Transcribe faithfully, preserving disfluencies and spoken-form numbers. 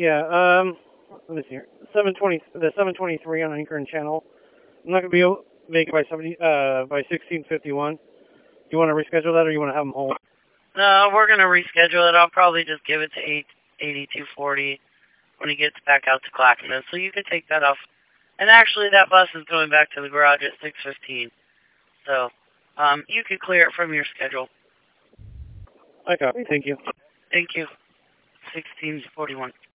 Yeah, um, let me see here. seven twenty, the seven twenty-three on Anchor and Channel. I'm not going to be able to make it by seventy, uh, by sixteen fifty-one. You want to reschedule that, or you want to have them hold? No, we're going to reschedule it. I'll probably just give it to eight eighty-two forty when he gets back out to Clackamas. So you can take that off. And actually, that bus is going back to the garage at six fifteen. So, um, you can clear it from your schedule. I copy. Thank you. Thank you. sixteen forty-one.